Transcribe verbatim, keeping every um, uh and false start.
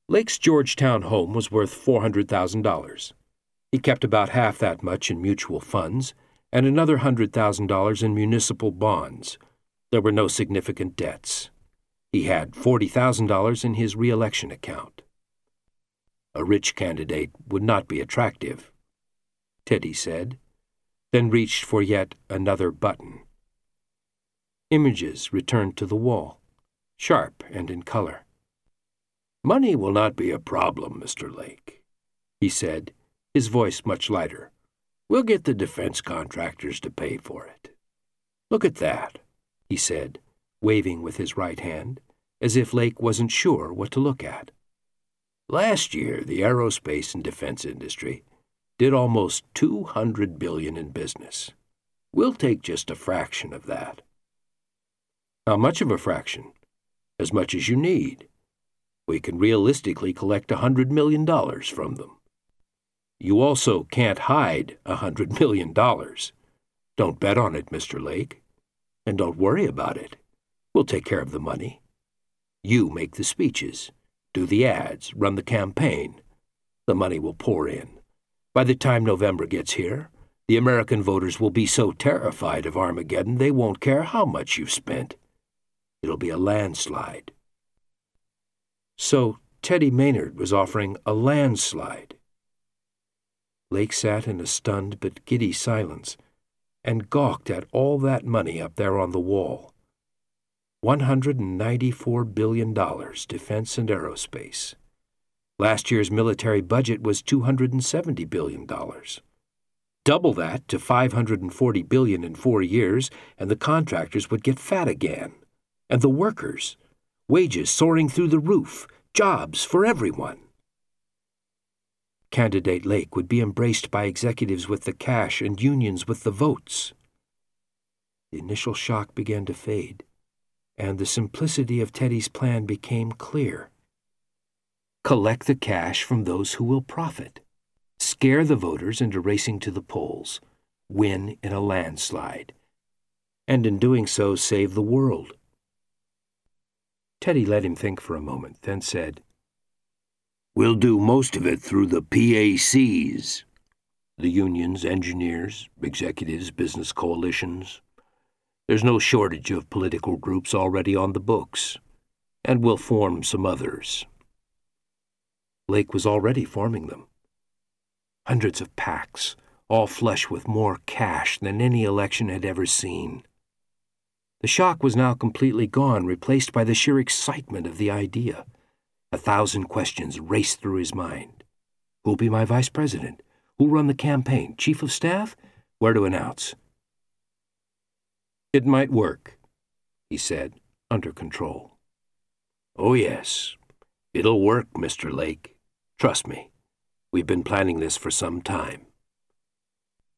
Lake's Georgetown home was worth four hundred thousand dollars. He kept about half that much in mutual funds and another one hundred thousand dollars in municipal bonds. There were no significant debts. He had forty thousand dollars in his re-election account. A rich candidate would not be attractive, Teddy said, then reached for yet another button. Images returned to the wall, sharp and in color. "Money will not be a problem, Mister Lake," he said, his voice much lighter. "We'll get the defense contractors to pay for it. Look at that," he said, waving with his right hand, as if Lake wasn't sure what to look at. "Last year, the aerospace and defense industry did almost two hundred billion dollars in business. We'll take just a fraction of that." "How much of a fraction?" "As much as you need. We can realistically collect one hundred million dollars from them. You also can't hide one hundred million dollars. Don't bet on it, Mister Lake. And don't worry about it. We'll take care of the money. You make the speeches, do the ads, run the campaign. The money will pour in. By the time November gets here, the American voters will be so terrified of Armageddon they won't care how much you've spent. It'll be a landslide." So Teddy Maynard was offering a landslide. Lake sat in a stunned but giddy silence and gawked at all that money up there on the wall. one hundred ninety-four billion dollars, defense and aerospace. Last year's military budget was two hundred seventy billion dollars. Double that to five hundred forty billion dollars in four years, and the contractors would get fat again. And the workers, wages soaring through the roof, jobs for everyone. Candidate Lake would be embraced by executives with the cash and unions with the votes. The initial shock began to fade, and the simplicity of Teddy's plan became clear. Collect the cash from those who will profit. Scare the voters into racing to the polls. Win in a landslide. And in doing so, save the world. Teddy let him think for a moment, then said, "We'll do most of it through the P A Cs. The unions, engineers, executives, business coalitions. There's no shortage of political groups already on the books, and we'll form some others." Lake was already forming them. Hundreds of PACs, all flush with more cash than any election had ever seen. The shock was now completely gone, replaced by the sheer excitement of the idea. A thousand questions raced through his mind. Who'll be my vice president? Who'll run the campaign? Chief of staff? Where to announce? "It might work," he said, under control. "Oh, yes. It'll work, Mister Lake. Trust me. We've been planning this for some time."